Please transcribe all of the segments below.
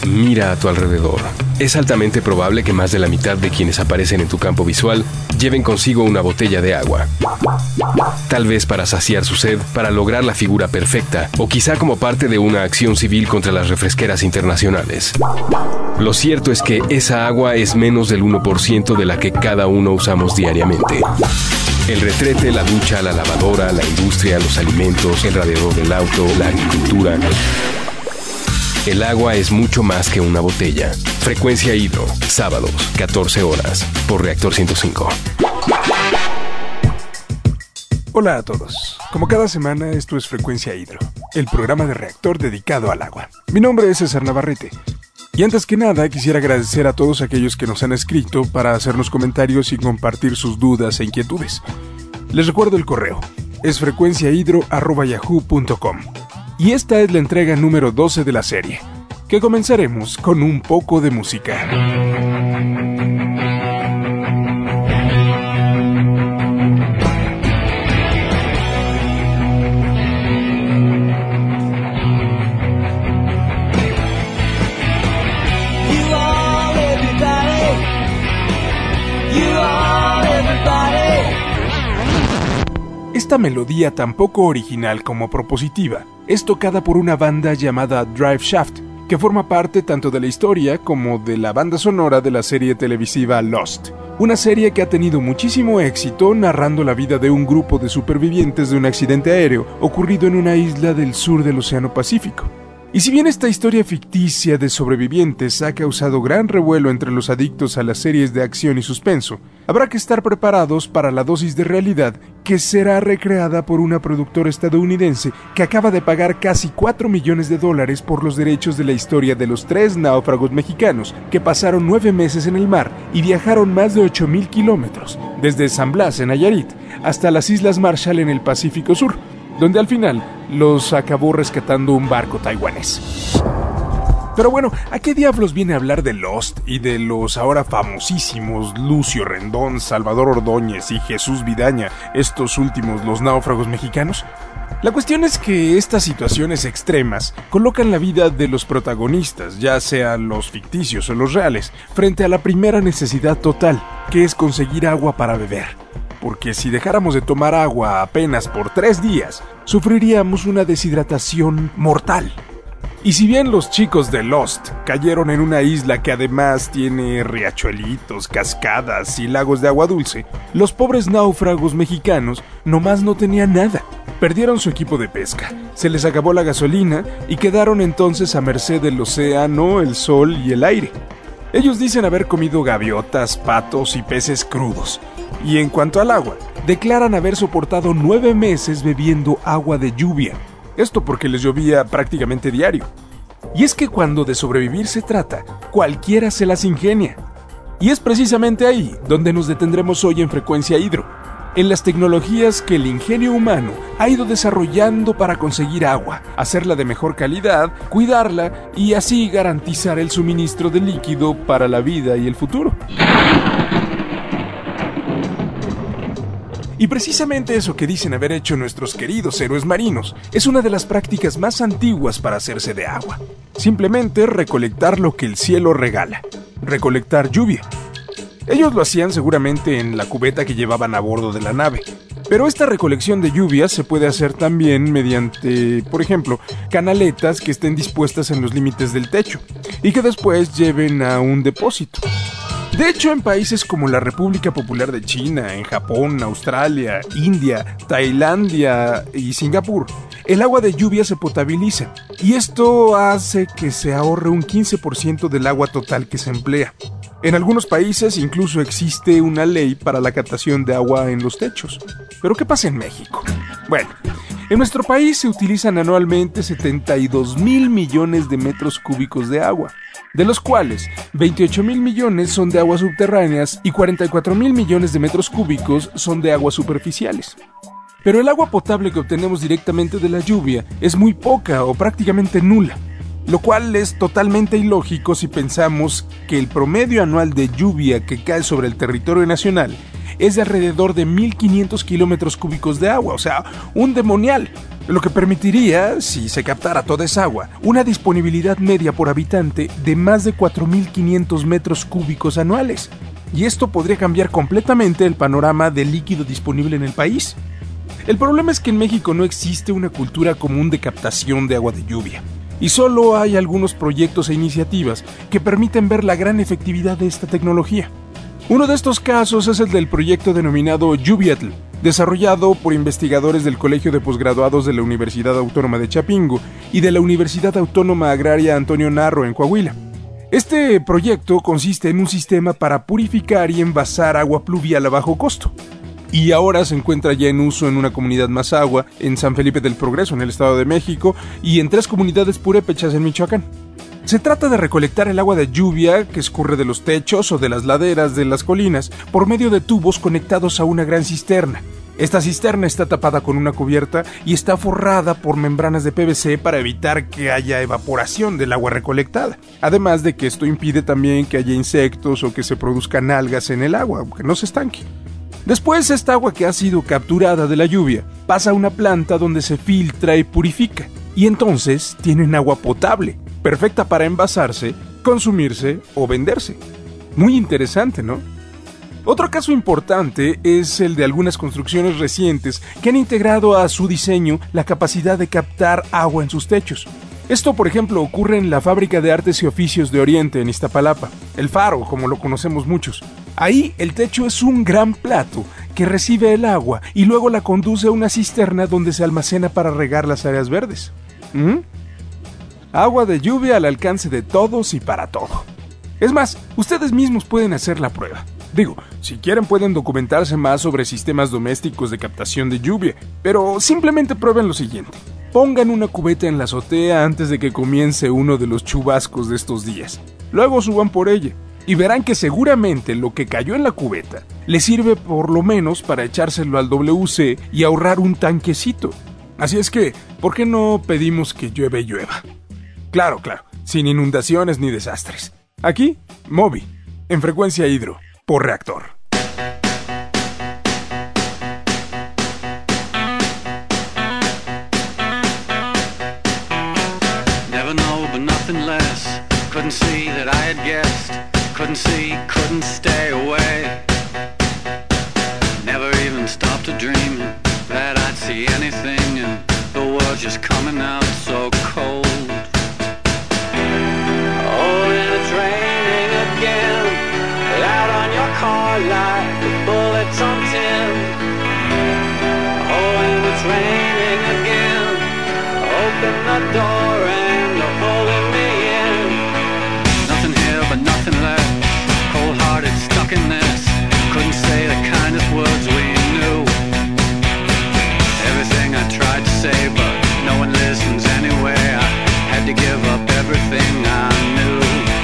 Mira a tu alrededor. Es altamente probable que más de la mitad de quienes aparecen en tu campo visual lleven consigo una botella de agua. Tal vez para saciar su sed, para lograr la figura perfecta, o quizá como parte de una acción civil contra las refresqueras internacionales. Lo cierto es que esa agua es menos del 1% de la que cada uno usamos diariamente. El retrete, la ducha, la lavadora, la industria, los alimentos, el radiador del auto, la agricultura. El agua es mucho más que una botella. Frecuencia Hidro, sábados, 14 horas, por Reactor 105. Hola a todos. Como cada semana, esto es Frecuencia Hidro, el programa de Reactor dedicado al agua. Mi nombre es César Navarrete. Y antes que nada, quisiera agradecer a todos aquellos que nos han escrito para hacernos comentarios y compartir sus dudas e inquietudes. Les recuerdo el correo. Es frecuenciahidro@yahoo.com. Y esta es la entrega número 12 de la serie, que comenzaremos con un poco de música. Esta melodía tan poco original como propositiva es tocada por una banda llamada Drive Shaft, que forma parte tanto de la historia como de la banda sonora de la serie televisiva Lost, una serie que ha tenido muchísimo éxito narrando la vida de un grupo de supervivientes de un accidente aéreo ocurrido en una isla del sur del Océano Pacífico. Y si bien esta historia ficticia de sobrevivientes ha causado gran revuelo entre los adictos a las series de acción y suspenso, habrá que estar preparados para la dosis de realidad que será recreada por una productora estadounidense que acaba de pagar casi $4 millones por los derechos de la historia de los 3 náufragos mexicanos que pasaron 9 meses en el mar y viajaron más de 8,000 kilómetros, desde San Blas en Nayarit hasta las Islas Marshall en el Pacífico Sur, donde al final los acabó rescatando un barco taiwanés. Pero bueno, ¿a qué diablos viene a hablar de Lost y de los ahora famosísimos Lucio Rendón, Salvador Ordóñez y Jesús Vidaña, estos últimos los náufragos mexicanos? La cuestión es que estas situaciones extremas colocan la vida de los protagonistas, ya sean los ficticios o los reales, frente a la primera necesidad total, que es conseguir agua para beber. Porque si dejáramos de tomar agua apenas por 3 días, sufriríamos una deshidratación mortal. Y si bien los chicos de Lost cayeron en una isla que además tiene riachuelitos, cascadas y lagos de agua dulce, los pobres náufragos mexicanos nomás no tenían nada. Perdieron su equipo de pesca, se les acabó la gasolina y quedaron entonces a merced del océano, el sol y el aire. Ellos dicen haber comido gaviotas, patos y peces crudos. Y en cuanto al agua, declaran haber soportado 9 meses bebiendo agua de lluvia. Esto porque les llovía prácticamente diario. Y es que cuando de sobrevivir se trata, cualquiera se las ingenia. Y es precisamente ahí donde nos detendremos hoy en Frecuencia Hidro, en las tecnologías que el ingenio humano ha ido desarrollando para conseguir agua, hacerla de mejor calidad, cuidarla y así garantizar el suministro de líquido para la vida y el futuro. Y precisamente eso que dicen haber hecho nuestros queridos héroes marinos es una de las prácticas más antiguas para hacerse de agua. Simplemente recolectar lo que el cielo regala, recolectar lluvia. Ellos lo hacían seguramente en la cubeta que llevaban a bordo de la nave. Pero esta recolección de lluvia se puede hacer también mediante, por ejemplo, canaletas que estén dispuestas en los límites del techo y que después lleven a un depósito. De hecho, en países como la República Popular de China, en Japón, Australia, India, Tailandia y Singapur, el agua de lluvia se potabiliza y esto hace que se ahorre un 15% del agua total que se emplea. En algunos países incluso existe una ley para la captación de agua en los techos. ¿Pero qué pasa en México? Bueno, en nuestro país se utilizan anualmente 72,000 millones de metros cúbicos de agua, de los cuales 28,000 millones son de aguas subterráneas y 44,000 millones de metros cúbicos son de aguas superficiales. Pero el agua potable que obtenemos directamente de la lluvia es muy poca o prácticamente nula, lo cual es totalmente ilógico si pensamos que el promedio anual de lluvia que cae sobre el territorio nacional es de alrededor de 1.500 kilómetros cúbicos de agua, o sea, un demonial. Lo que permitiría, si se captara toda esa agua, una disponibilidad media por habitante de más de 4.500 metros cúbicos anuales. Y esto podría cambiar completamente el panorama del líquido disponible en el país. El problema es que en México no existe una cultura común de captación de agua de lluvia. Y solo hay algunos proyectos e iniciativas que permiten ver la gran efectividad de esta tecnología. Uno de estos casos es el del proyecto denominado Lluviatl, desarrollado por investigadores del Colegio de Posgraduados de la Universidad Autónoma de Chapingo y de la Universidad Autónoma Agraria Antonio Narro en Coahuila. Este proyecto consiste en un sistema para purificar y envasar agua pluvial a bajo costo. Y ahora se encuentra ya en uso en una comunidad más agua, en San Felipe del Progreso, en el Estado de México, y en 3 comunidades purépechas en Michoacán. Se trata de recolectar el agua de lluvia que escurre de los techos o de las laderas de las colinas por medio de tubos conectados a una gran cisterna. Esta cisterna está tapada con una cubierta y está forrada por membranas de PVC para evitar que haya evaporación del agua recolectada. Además de que esto impide también que haya insectos o que se produzcan algas en el agua, que no se estanque. Después, esta agua que ha sido capturada de la lluvia pasa a una planta donde se filtra y purifica. Y entonces tienen agua potable, perfecta para envasarse, consumirse o venderse. Muy interesante, ¿no? Otro caso importante es el de algunas construcciones recientes que han integrado a su diseño la capacidad de captar agua en sus techos. Esto, por ejemplo, ocurre en la Fábrica de Artes y Oficios de Oriente en Iztapalapa, el Faro, como lo conocemos muchos. Ahí el techo es un gran plato que recibe el agua y luego la conduce a una cisterna donde se almacena para regar las áreas verdes. Agua de lluvia al alcance de todos y para todo. Es más, ustedes mismos pueden hacer la prueba. Digo, si quieren pueden documentarse más sobre sistemas domésticos de captación de lluvia, pero simplemente prueben lo siguiente. Pongan una cubeta en la azotea antes de que comience uno de los chubascos de estos días. Luego suban por ella y verán que seguramente lo que cayó en la cubeta les sirve por lo menos para echárselo al WC y ahorrar un tanquecito. Así es que, ¿por qué no pedimos que llueva? Claro, sin inundaciones ni desastres. Aquí, Moby, en frecuencia hidro, por reactor. Never know, but nothing less. Couldn't see that I had guessed. Couldn't see, couldn't stay away. Never even stopped to dream that I'd see anything, and the world's just coming out so cold. Oh, and it's raining again, out on your car like the bullets on tin. Oh, and it's raining again, open the door and you're pulling me in. Nothing here but nothing left, cold-hearted, stuck in this. Couldn't say the kindest words we knew. Everything I tried to say, but no one listens anyway. I had to give up everything I knew.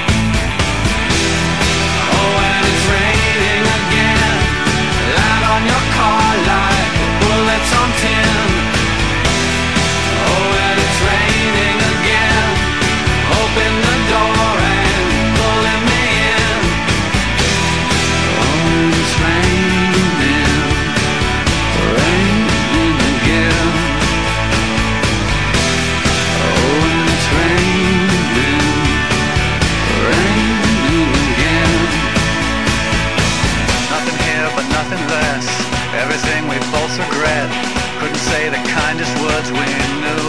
Oh, and it's raining again, light on your car like bullets on tin. Oh, and it's raining again, open the door and pulling me in. Oh, and it's raining again. Oh, and it's raining again. Nothing here but nothing less, everything we both regret. Couldn't say the kindest words we knew.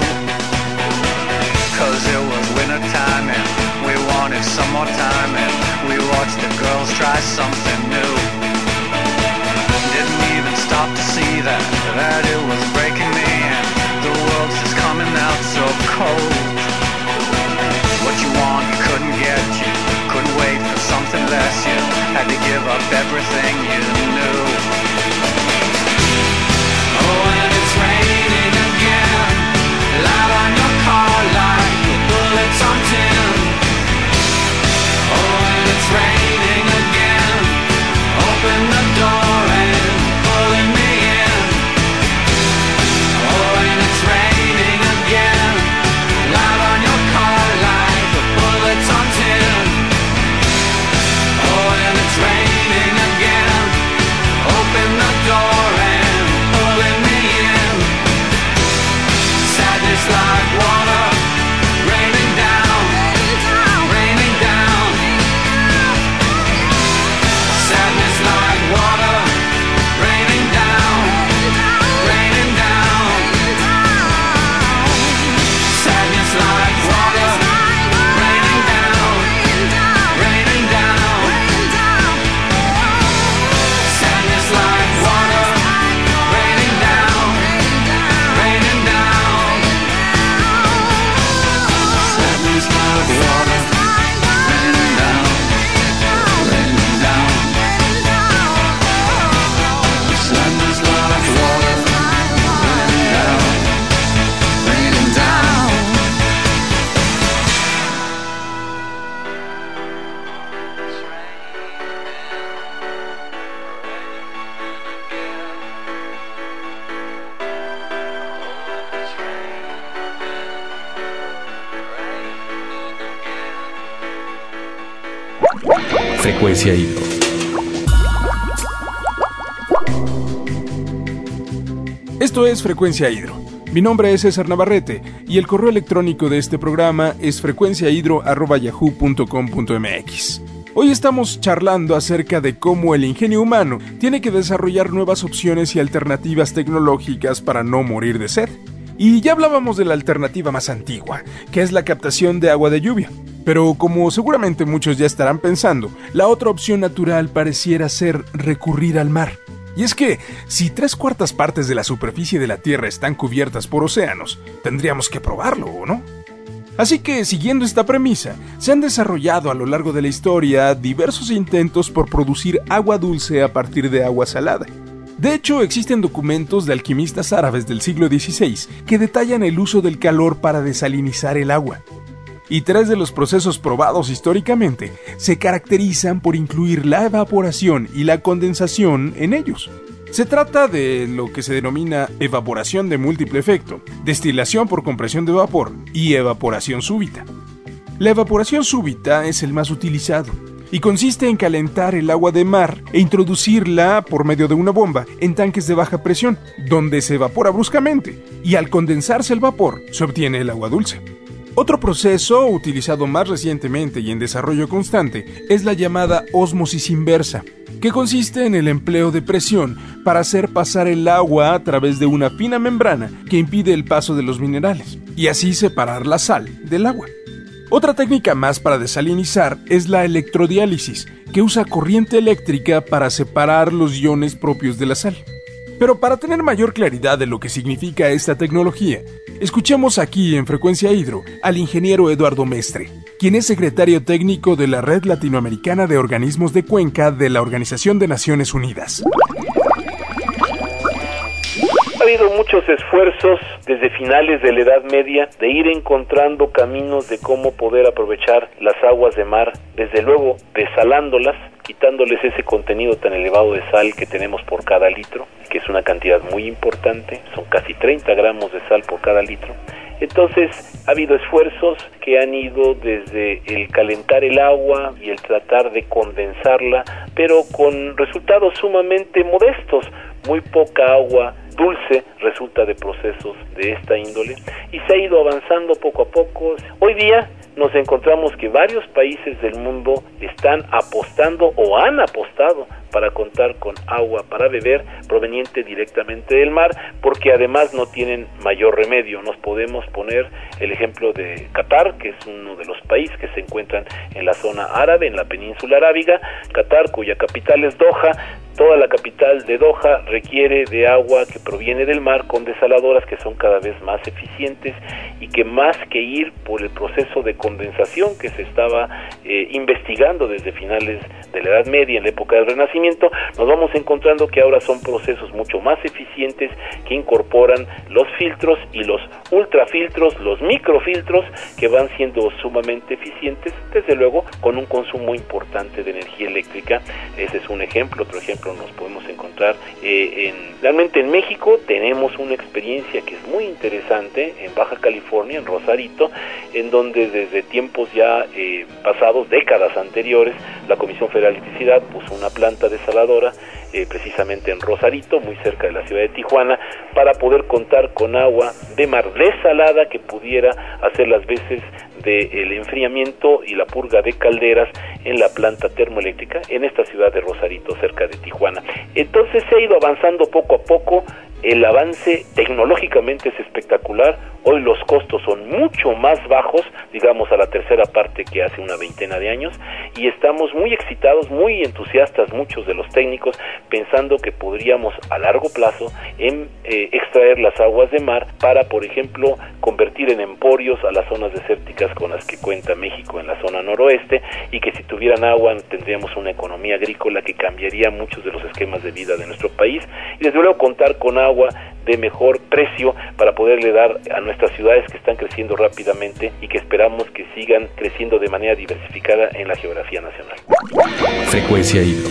Cause it was winter time and we wanted some more time, and we watched the girls try something new. Didn't even stop to see that it was breaking me, and the world's just coming out so cold. What you want you couldn't get, you couldn't wait for something less, you had to give up everything you knew. Oh, and it's raining again, light on your car like bullets on tin. Oh, and it's raining again, Frecuencia Hidro. Esto es Frecuencia Hidro. Mi nombre es César Navarrete y el correo electrónico de este programa es frecuenciahidro@yahoo.com.mx. Hoy estamos charlando acerca de cómo el ingenio humano tiene que desarrollar nuevas opciones y alternativas tecnológicas para no morir de sed. Y ya hablábamos de la alternativa más antigua, que es la captación de agua de lluvia. Pero como seguramente muchos ya estarán pensando, la otra opción natural pareciera ser recurrir al mar. Y es que, si 3/4 partes de la superficie de la Tierra están cubiertas por océanos, tendríamos que probarlo, ¿o no? Así que, siguiendo esta premisa, se han desarrollado a lo largo de la historia diversos intentos por producir agua dulce a partir de agua salada. De hecho, existen documentos de alquimistas árabes del siglo XVI que detallan el uso del calor para desalinizar el agua. Y 3 de los procesos probados históricamente se caracterizan por incluir la evaporación y la condensación en ellos. Se trata de lo que se denomina evaporación de múltiple efecto, destilación por compresión de vapor y evaporación súbita. La evaporación súbita es el más utilizado y consiste en calentar el agua de mar e introducirla por medio de una bomba en tanques de baja presión, donde se evapora bruscamente y al condensarse el vapor se obtiene el agua dulce. Otro proceso, utilizado más recientemente y en desarrollo constante, es la llamada ósmosis inversa, que consiste en el empleo de presión para hacer pasar el agua a través de una fina membrana que impide el paso de los minerales, y así separar la sal del agua. Otra técnica más para desalinizar es la electrodiálisis, que usa corriente eléctrica para separar los iones propios de la sal. Pero para tener mayor claridad de lo que significa esta tecnología, escuchemos aquí en Frecuencia Hidro al ingeniero Eduardo Mestre, quien es secretario técnico de la Red Latinoamericana de Organismos de Cuenca de la Organización de Naciones Unidas. Ha habido muchos esfuerzos desde finales de la Edad Media de ir encontrando caminos de cómo poder aprovechar las aguas de mar, desde luego desalándolas, quitándoles ese contenido tan elevado de sal que tenemos por cada litro, que es una cantidad muy importante, son casi 30 gramos de sal por cada litro. Entonces, ha habido esfuerzos que han ido desde el calentar el agua y el tratar de condensarla, pero con resultados sumamente modestos. Muy poca agua dulce resulta de procesos de esta índole y se ha ido avanzando poco a poco. Hoy día nos encontramos que varios países del mundo están apostando o han apostado para contar con agua para beber proveniente directamente del mar, porque además no tienen mayor remedio. Nos podemos poner el ejemplo de Qatar, que es uno de los países que se encuentran en la zona árabe, en la península arábiga. Qatar, cuya capital es Doha. Toda la capital de Doha requiere de agua que proviene del mar con desaladoras que son cada vez más eficientes y que más que ir por el proceso de condensación que se estaba investigando desde finales de la Edad Media, en la época del Renacimiento, nos vamos encontrando que ahora son procesos mucho más eficientes que incorporan los filtros y los ultrafiltros, los microfiltros, que van siendo sumamente eficientes, desde luego con un consumo importante de energía eléctrica. Ese es un ejemplo. Otro ejemplo nos podemos encontrar realmente en México. Tenemos una experiencia que es muy interesante en Baja California, en Rosarito, en donde desde tiempos ya pasados, décadas anteriores, la Comisión Federal de Electricidad puso una planta desaladora precisamente en Rosarito, muy cerca de la ciudad de Tijuana, para poder contar con agua de mar desalada que pudiera hacer las veces del enfriamiento y la purga de calderas en la planta termoeléctrica en esta ciudad de Rosarito, cerca de Tijuana. Entonces se ha ido avanzando poco a poco. El avance tecnológicamente es espectacular. Hoy los costos son mucho más bajos, digamos a la tercera parte que hace una veintena de años, y estamos muy excitados, muy entusiastas muchos de los técnicos, pensando que podríamos a largo plazo extraer las aguas de mar para, por ejemplo, convertir en emporios a las zonas desérticas con las que cuenta México en la zona noroeste, y que si tuvieran agua tendríamos una economía agrícola que cambiaría muchos de los esquemas de vida de nuestro país, y desde luego contar con agua de mejor precio para poderle dar a nuestras ciudades que están creciendo rápidamente y que esperamos que sigan creciendo de manera diversificada en la geografía nacional. Frecuencia Hidro.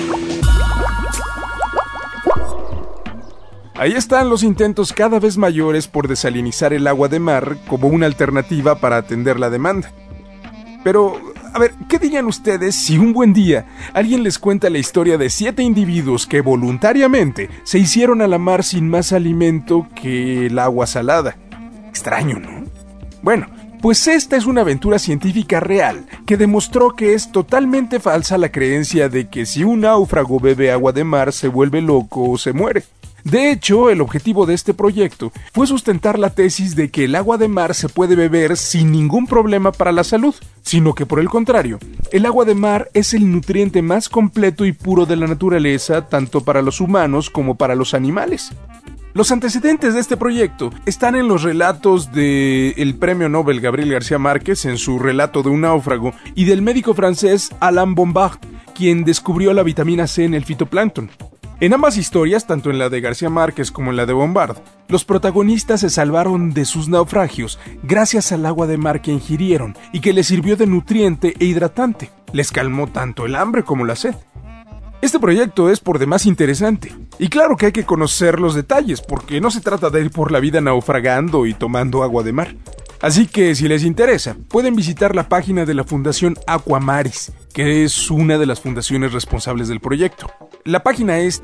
Ahí están los intentos cada vez mayores por desalinizar el agua de mar como una alternativa para atender la demanda. Pero A ver, ¿qué dirían ustedes si un buen día alguien les cuenta la historia de 7 individuos que voluntariamente se hicieron a la mar sin más alimento que el agua salada? Extraño, ¿no? Bueno, pues esta es una aventura científica real que demostró que es totalmente falsa la creencia de que si un náufrago bebe agua de mar se vuelve loco o se muere. De hecho, el objetivo de este proyecto fue sustentar la tesis de que el agua de mar se puede beber sin ningún problema para la salud, sino que por el contrario, el agua de mar es el nutriente más completo y puro de la naturaleza, tanto para los humanos como para los animales. Los antecedentes de este proyecto están en los relatos del premio Nobel Gabriel García Márquez en su relato de un náufrago y del médico francés Alain Bombard, quien descubrió la vitamina C en el fitoplancton. En ambas historias, tanto en la de García Márquez como en la de Bombard, los protagonistas se salvaron de sus naufragios gracias al agua de mar que ingirieron y que les sirvió de nutriente e hidratante. Les calmó tanto el hambre como la sed. Este proyecto es por demás interesante, y claro que hay que conocer los detalles, porque no se trata de ir por la vida naufragando y tomando agua de mar. Así que, si les interesa, pueden visitar la página de la Fundación Aquamaris, que es una de las fundaciones responsables del proyecto. La página es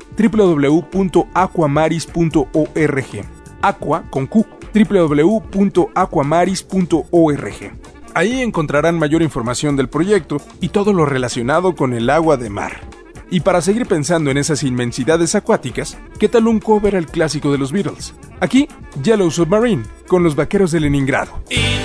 www.aquamaris.org. Aqua con Q. www.aquamaris.org. Ahí encontrarán mayor información del proyecto y todo lo relacionado con el agua de mar. Y para seguir pensando en esas inmensidades acuáticas, ¿qué tal un cover al clásico de los Beatles? Aquí, Yellow Submarine, con los Vaqueros de Leningrado.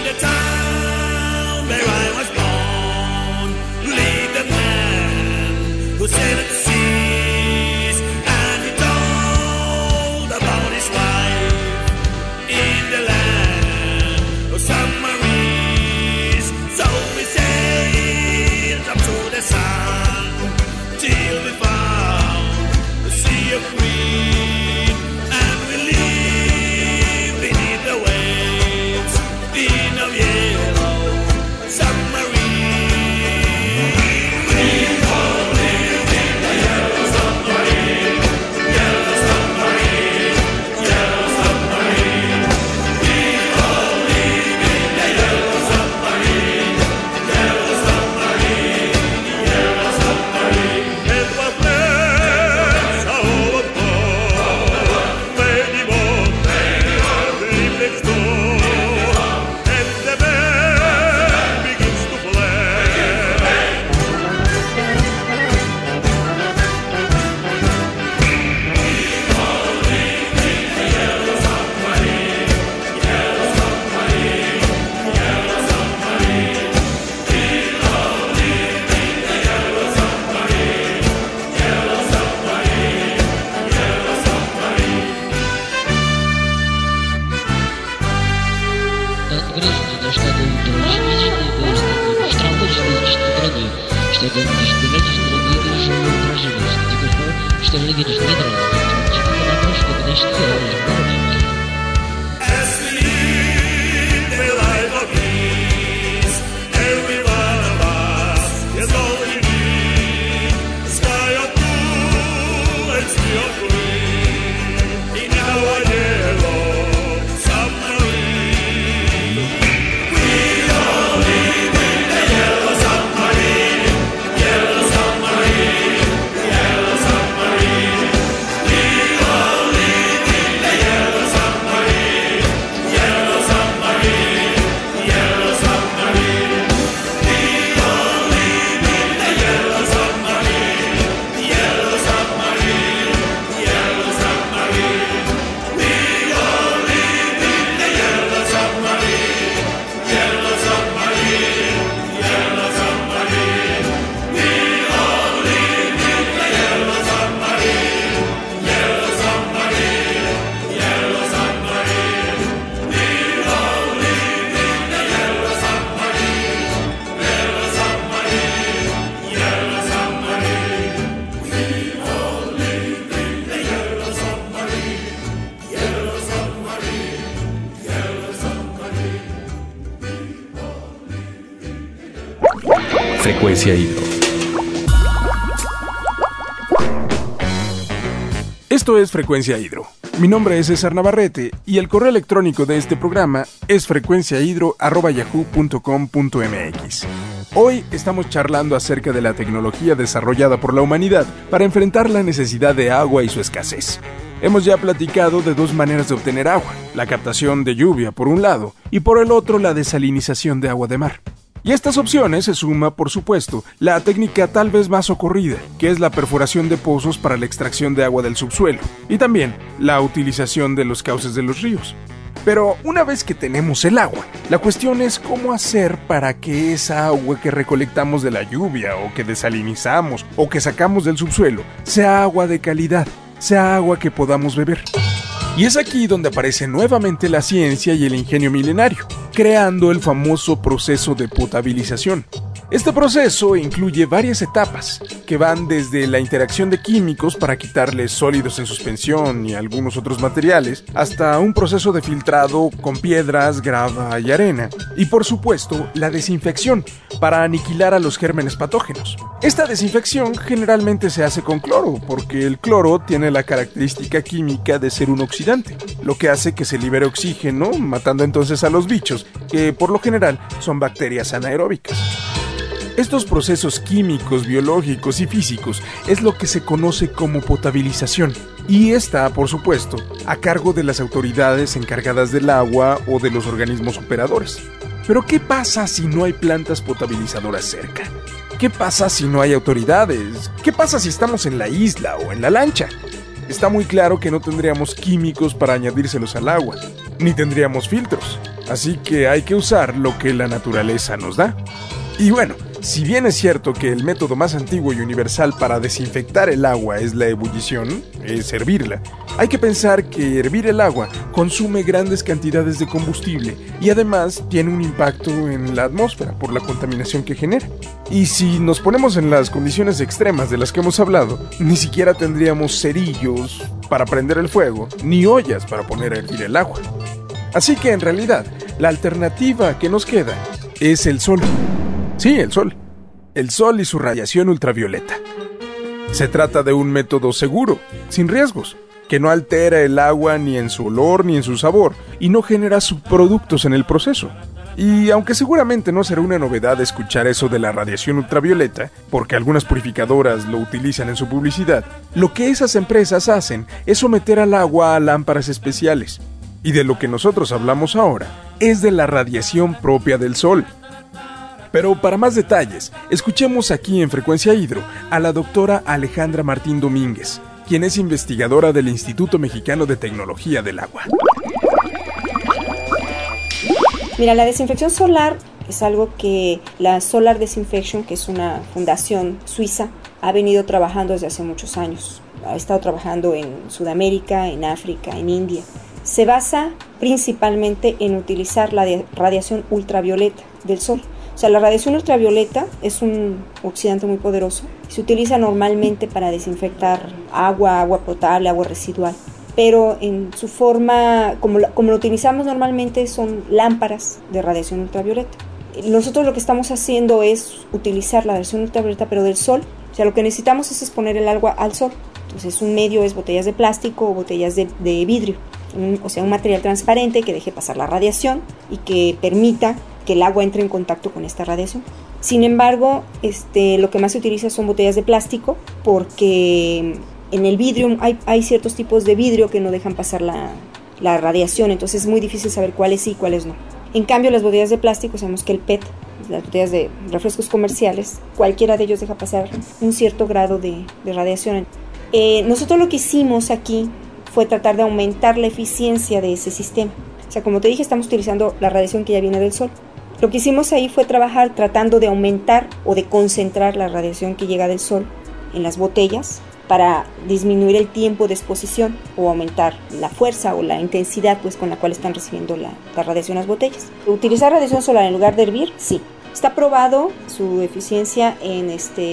Frecuencia Hidro. Esto es Frecuencia Hidro. Mi nombre es César Navarrete y el correo electrónico de este programa es frecuenciahidro@yahoo.com.mx. Hoy estamos charlando acerca de la tecnología desarrollada por la humanidad para enfrentar la necesidad de agua y su escasez. Hemos ya platicado de dos maneras de obtener agua, la captación de lluvia por un lado y por el otro la desalinización de agua de mar. Y a estas opciones se suma, por supuesto, la técnica tal vez más socorrida, que es la perforación de pozos para la extracción de agua del subsuelo, y también la utilización de los cauces de los ríos. Pero una vez que tenemos el agua, la cuestión es cómo hacer para que esa agua que recolectamos de la lluvia, o que desalinizamos, o que sacamos del subsuelo, sea agua de calidad, sea agua que podamos beber. Y es aquí donde aparece nuevamente la ciencia y el ingenio milenario, creando el famoso proceso de potabilización. Este proceso incluye varias etapas, que van desde la interacción de químicos para quitarles sólidos en suspensión y algunos otros materiales, hasta un proceso de filtrado con piedras, grava y arena, y por supuesto la desinfección, para aniquilar a los gérmenes patógenos. Esta desinfección generalmente se hace con cloro, porque el cloro tiene la característica química de ser un oxidante, lo que hace que se libere oxígeno, matando entonces a los bichos, que por lo general son bacterias anaeróbicas. Estos procesos químicos, biológicos y físicos es lo que se conoce como potabilización, y está, por supuesto, a cargo de las autoridades encargadas del agua o de los organismos operadores. Pero ¿qué pasa si no hay plantas potabilizadoras cerca? ¿Qué pasa si no hay autoridades? ¿Qué pasa si estamos en la isla o en la lancha? Está muy claro que no tendríamos químicos para añadírselos al agua, ni tendríamos filtros, así que hay que usar lo que la naturaleza nos da. Y bueno, si bien es cierto que el método más antiguo y universal para desinfectar el agua es la ebullición, es hervirla, hay que pensar que hervir el agua consume grandes cantidades de combustible y además tiene un impacto en la atmósfera por la contaminación que genera. Y si nos ponemos en las condiciones extremas de las que hemos hablado, ni siquiera tendríamos cerillos para prender el fuego, ni ollas para poner a hervir el agua. Así que en realidad, la alternativa que nos queda es el sol. Sí, el sol. El sol y su radiación ultravioleta. Se trata de un método seguro, sin riesgos, que no altera el agua ni en su olor ni en su sabor, y no genera subproductos en el proceso. Y aunque seguramente no será una novedad escuchar eso de la radiación ultravioleta, porque algunas purificadoras lo utilizan en su publicidad, lo que esas empresas hacen es someter al agua a lámparas especiales. Y de lo que nosotros hablamos ahora es de la radiación propia del sol. Pero para más detalles, escuchemos aquí en Frecuencia Hidro a la doctora Alejandra Martín Domínguez, quien es investigadora del Instituto Mexicano de Tecnología del Agua. Mira, la desinfección solar es algo que la Solar Disinfection, que es una fundación suiza, ha venido trabajando desde hace muchos años. Ha estado trabajando en Sudamérica, en África, en India. Se basa principalmente en utilizar la radiación ultravioleta del sol. O sea, la radiación ultravioleta es un oxidante muy poderoso. Se utiliza normalmente para desinfectar agua potable, agua residual. Pero en su forma, como lo utilizamos normalmente, son lámparas de radiación ultravioleta. Nosotros lo que estamos haciendo es utilizar la radiación ultravioleta, pero del sol. O sea, lo que necesitamos es exponer el agua al sol. Entonces, un medio es botellas de plástico o botellas de vidrio. O sea, un material transparente que deje pasar la radiación y que permita que el agua entre en contacto con esta radiación. Sin embargo, lo que más se utiliza son botellas de plástico, porque en el vidrio hay ciertos tipos de vidrio que no dejan pasar la radiación, entonces es muy difícil saber cuáles sí y cuáles no. En cambio, las botellas de plástico, sabemos que el PET, las botellas de refrescos comerciales, cualquiera de ellos deja pasar un cierto grado de radiación. Nosotros lo que hicimos aquí fue tratar de aumentar la eficiencia de ese sistema. O sea, como te dije, estamos utilizando la radiación que ya viene del sol. Lo que hicimos ahí fue trabajar tratando de aumentar o de concentrar la radiación que llega del sol en las botellas para disminuir el tiempo de exposición o aumentar la fuerza o la intensidad con la cual están recibiendo la radiación las botellas. ¿Utilizar radiación solar en lugar de hervir? Sí. Está probado su eficiencia en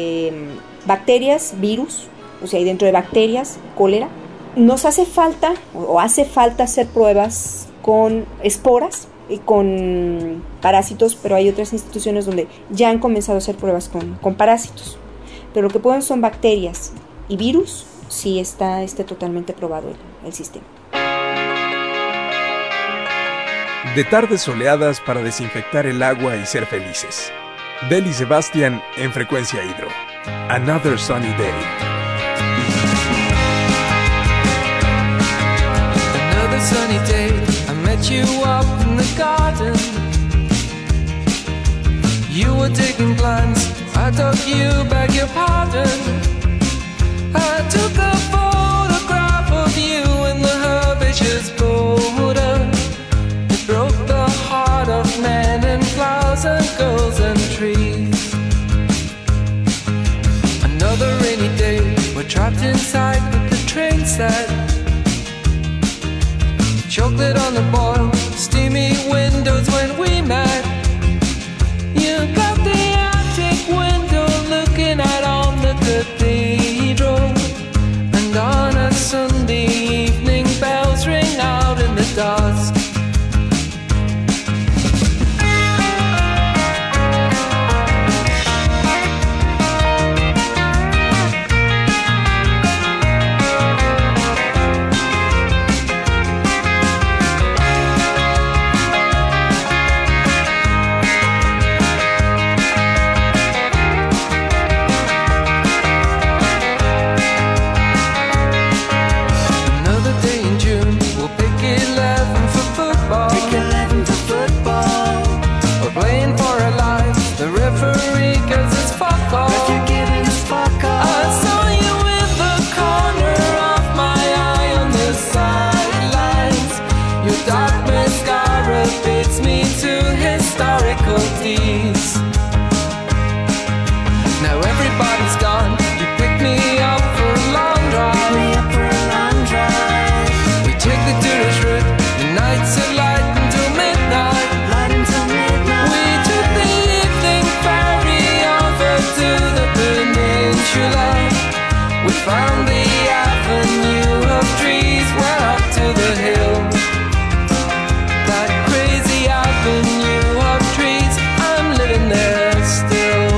bacterias, virus, o sea, y dentro de bacterias, cólera. Nos hace falta hacer pruebas con esporas y con parásitos, pero hay otras instituciones donde ya han comenzado a hacer pruebas con parásitos. Pero lo que pueden son bacterias y virus, sí está totalmente probado el sistema. De tardes soleadas para desinfectar el agua y ser felices. Del y Sebastian en Frecuencia Hidro. Another Sunny Day. Another sunny day, I met you up in the garden. You were digging plants, I dug you, beg your pardon. I took a photograph of you in the herbaceous border. It broke the heart of men and flowers and girls and trees. Another rainy day, we're trapped inside with the train set. Chocolate on the boil, steamy windows when we met. You got the attic window looking out on the cathedral. And on a Sunday evening, bells ring out in the dusk. Now everybody's gone. You pick me up for a long drive. We take the tourist route. The nights are light until midnight. We took the evening ferry over to the peninsula. We found the avenue of trees, went up to the hill. That crazy avenue of trees, I'm living there still.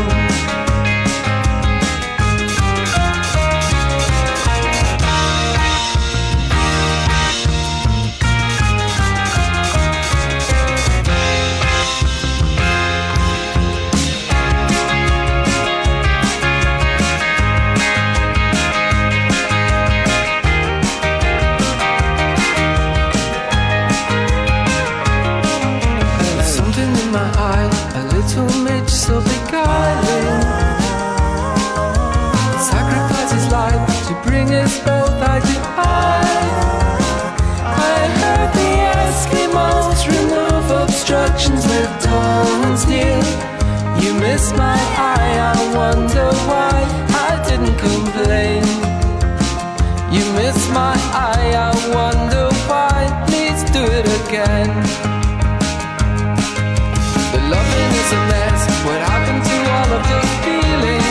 So beguiling, sacrifice his life to bring us both eye to eye. I heard the Eskimos remove obstructions with tongues near. You missed my eye, I wonder why I didn't complain. You missed my eye, I wonder why. Please do it again. The loving is a mess. What happened to all of the feeling?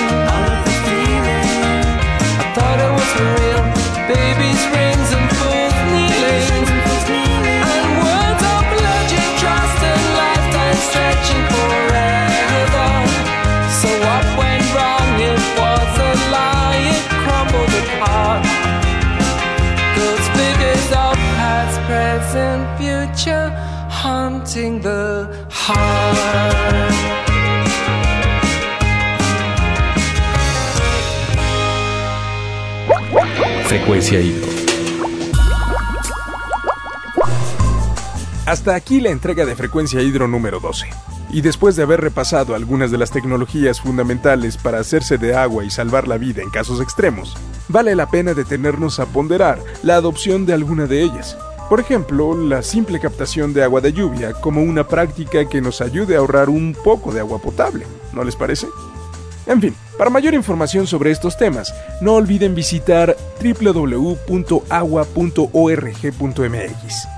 I thought it was for real. Babies, rings and fools kneeling. And words of pledging trust and lifetime stretching forever. So what went wrong? It was a lie. It crumbled apart. Goes figures of past, present, future, haunting the heart. Frecuencia Hidro. Hasta aquí la entrega de Frecuencia Hidro número 12. Y después de haber repasado algunas de las tecnologías fundamentales para hacerse de agua y salvar la vida en casos extremos, vale la pena detenernos a ponderar la adopción de alguna de ellas. Por ejemplo, la simple captación de agua de lluvia como una práctica que nos ayude a ahorrar un poco de agua potable, ¿no les parece? En fin, para mayor información sobre estos temas, no olviden visitar www.agua.org.mx.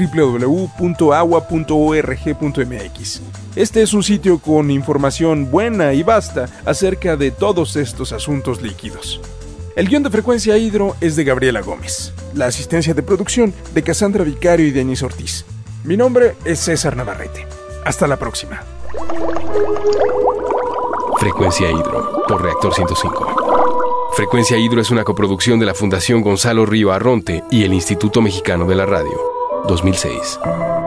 www.agua.org.mx. Este es un sitio con información buena y vasta acerca de todos estos asuntos líquidos. El guión de Frecuencia Hidro es de Gabriela Gómez. La asistencia de producción de Cassandra Vicario y Denis Ortiz. Mi nombre es César Navarrete. Hasta la próxima. Frecuencia Hidro, por Reactor 105. Frecuencia Hidro es una coproducción de la Fundación Gonzalo Río Arronte y el Instituto Mexicano de la Radio. 2006.